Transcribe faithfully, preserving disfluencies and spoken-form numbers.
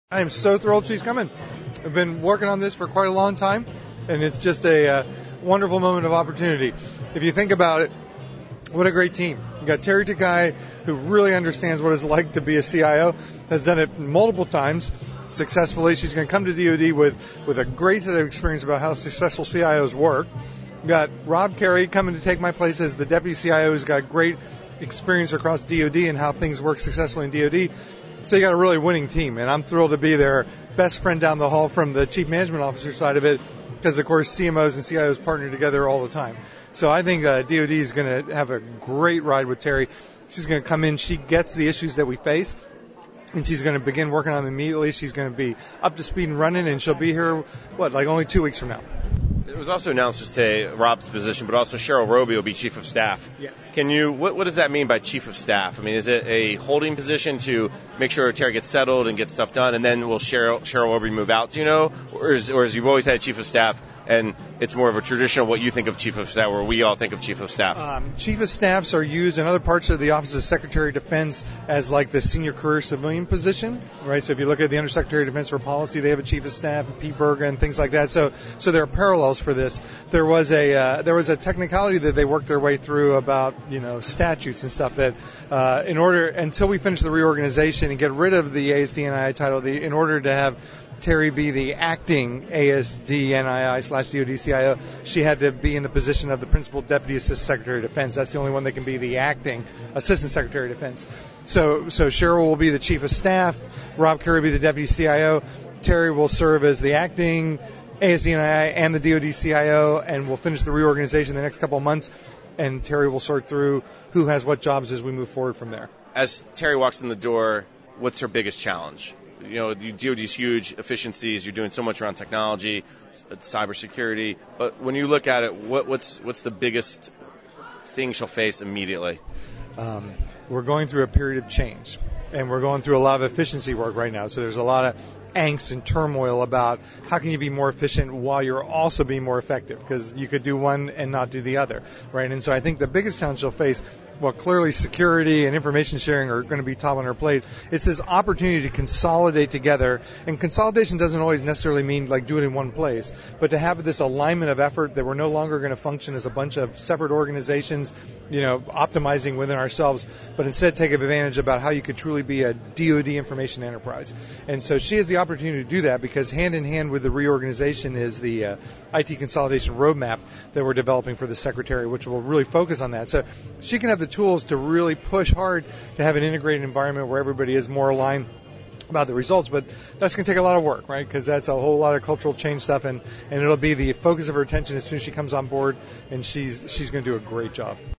I am so thrilled she's coming. I've been working on this for quite a long time, and it's just a uh, wonderful moment of opportunity. If you think about it, what a great team. You got Terry Takai, who really understands what it's like to be a C I O, has done it multiple times successfully. She's going to come to D O D with, with a great set of experience about how successful C I Os work. You got Rob Carey coming to take my place as the deputy C I O, who's got great experience across D O D and how things work successfully in D O D. So you got a really winning team, and I'm thrilled to be their best friend down the hall from the chief management officer side of it, because, of course, C M Os and C I Os partner together all the time. So I think uh, D O D is going to have a great ride with Terry. She's going to come in. She gets the issues that we face, and she's going to begin working on them immediately. She's going to be up to speed and running, and she'll be here, what, like only two weeks from now. It was also announced just today, Rob's position, but also Cheryl Roby will be chief of staff. Yes. Can you, what, what does that mean by chief of staff? I mean, is it a holding position to make sure Terry gets settled and gets stuff done, and then will Cheryl, Cheryl Roby move out, do you know? Or is, or is you've always had chief of staff, and it's more of a traditional what you think of chief of staff, or we all think of chief of staff? Um, chief of staffs are used in other parts of the Office of Secretary of Defense as like the senior career civilian position, right? So if you look at the Undersecretary of Defense for Policy, they have a chief of staff, Pete Berga, and things like that. So, so there are parallels for this. There was a uh, there was a technicality that they worked their way through about, you know, statutes and stuff that uh, in order until we finish the reorganization and get rid of the A S D N I I title, the, in order to have Terry be the acting A S D N I I slash D O D C I O, she had to be in the position of the Principal Deputy Assistant Secretary of Defense. That's the only one that can be the acting Assistant Secretary of Defense. So so Cheryl will be the Chief of Staff, Rob Carey will be the Deputy C I O, Terry will serve as the acting A S D N I I and the D O D C I O, and we'll finish the reorganization in the next couple of months, and Terry will sort through who has what jobs as we move forward from there. As Terry walks in the door, what's her biggest challenge? You know, D O D's huge efficiencies. You're doing so much around technology, cybersecurity. But when you look at it, what, what's what's the biggest thing she'll face immediately? Um, we're going through a period of change, and we're going through a lot of efficiency work right now. So there's a lot of angst and turmoil about how can you be more efficient while you're also being more effective, because you could do one and not do the other, right? And so I think the biggest challenge you'll face, well, clearly security and information sharing are going to be top on her plate. It's this opportunity to consolidate together, and consolidation doesn't always necessarily mean like do it in one place, but to have this alignment of effort that we're no longer going to function as a bunch of separate organizations, you know, optimizing within ourselves, but instead take advantage about how you could truly be a D O D information enterprise. And so she has the opportunity to do that, because hand in hand with the reorganization is the uh, I T consolidation roadmap that we're developing for the Secretary, which will really focus on that. So she can have the tools to really push hard to have an integrated environment where everybody is more aligned about the results, but that's going to take a lot of work, right? Because that's a whole lot of cultural change stuff, and, and it'll be the focus of her attention as soon as she comes on board, and she's she's going to do a great job.